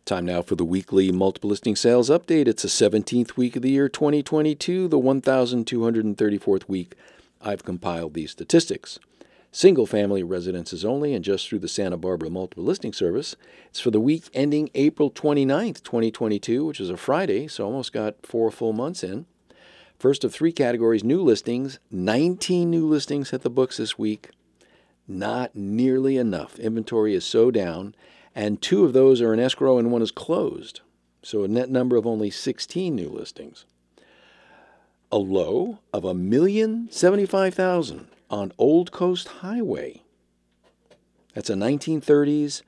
Time now for the weekly multiple listing sales update. It's the 17th week of the year 2022, the 1,234th week I've compiled these statistics. Single-family residences only, and just through the Santa Barbara Multiple Listing Service. It's for the week ending April 29th, 2022, which is a Friday, so almost got 4 full months in. First of 3 categories, new listings. 19 new listings hit the books this week. Not nearly enough. Inventory is so down, and 2 of those are in escrow and 1 is closed. So a net number of only 16 new listings. A low of $1,075,000 on Old Coast Highway. That's a 1930s,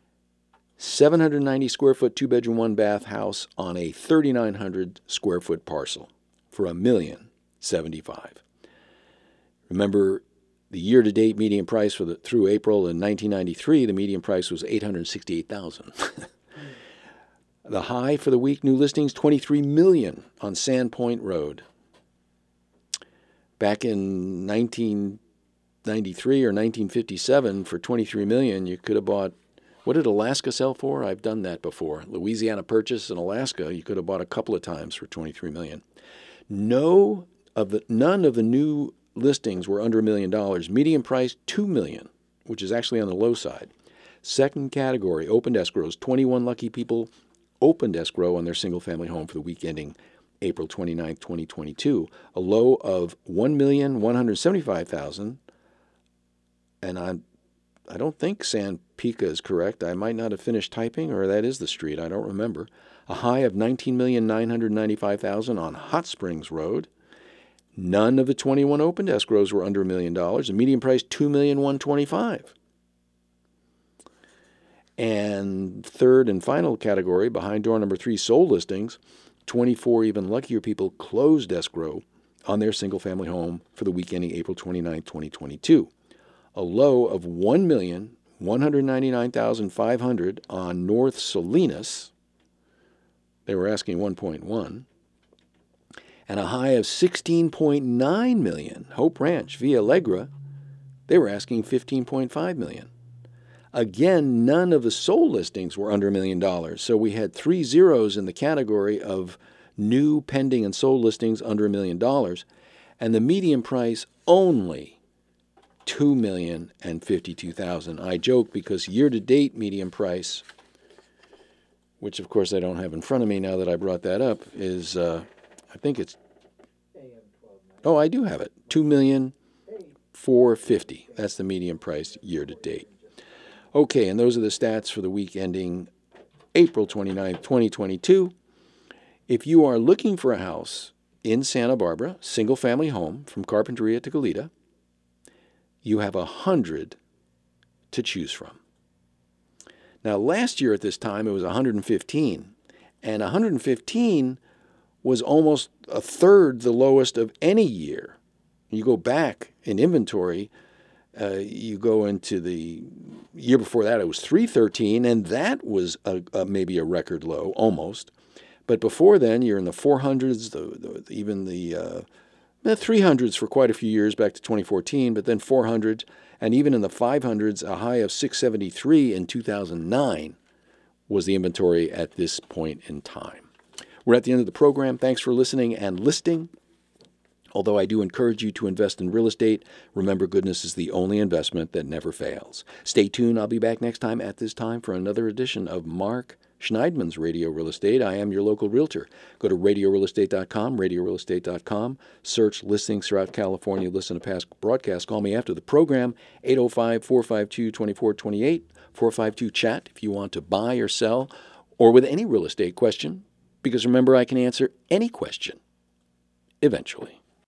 790 square foot, 2-bedroom, 1-bath house on a 3,900 square foot parcel for $1,075,000. Remember, the year-to-date median price through April in 1993, the median price was $868,000. The high for the week, new listings, $23 million on Sandpoint Road. Back in 1993 or 1957, for $23 million, you could have bought, what did Alaska sell for? I've done that before. Louisiana Purchase in Alaska, you could have bought a couple of times for $23 million. None of the new listings were under $1 million. Median price, $2 million, which is actually on the low side. Second category, opened escrows. 21 lucky people opened escrow on their single-family home for the week ending April 29th, 2022. A low of $1,175,000. And I don't think San Pica is correct. I might not have finished typing, or that is the street. I don't remember. A high of $19,995,000 on Hot Springs Road. None of the 21 opened escrows were under $1 million. The median price, $2,125,000. And third and final category, behind door number 3, sold listings. 24 even luckier people closed escrow on their single-family home for the week ending April 29, 2022. A low of $1,199,500 on North Salinas. They were asking 1.1. And a high of $16.9 million, Hope Ranch via Allegra. They were asking $15.5 million. Again, none of the sold listings were under $1 million, so we had 3 zeros in the category of new, pending, and sold listings under $1 million, and the median price only $2,052,000. I joke because year-to-date median price, which of course I don't have in front of me now that I brought that up, is I think it's, oh, I do have it, $2,450,000. That's the median price year-to-date. Okay, and those are the stats for the week ending April 29, 2022. If you are looking for a house in Santa Barbara, single-family home from Carpinteria to Goleta, you have 100 to choose from. Now, last year at this time, it was 115, and 115 was almost a third the lowest of any year. You go back in inventory, you go into the year before that, it was 313, and that was maybe a record low, almost. But before then, you're in the 400s, even the 300s for quite a few years, back to 2014, but then 400s, and even in the 500s, a high of 673 in 2009 was the inventory at this point in time. We're at the end of the program. Thanks for listening and listing. Although I do encourage you to invest in real estate, remember goodness is the only investment that never fails. Stay tuned. I'll be back next time at this time for another edition of Mark Schneidman's Radio Real Estate. I am your local realtor. Go to radiorealestate.com, radiorealestate.com. Search listings throughout California. Listen to past broadcasts. Call me after the program, 805-452-2428, 452-CHAT if you want to buy or sell or with any real estate question. Because remember, I can answer any question eventually.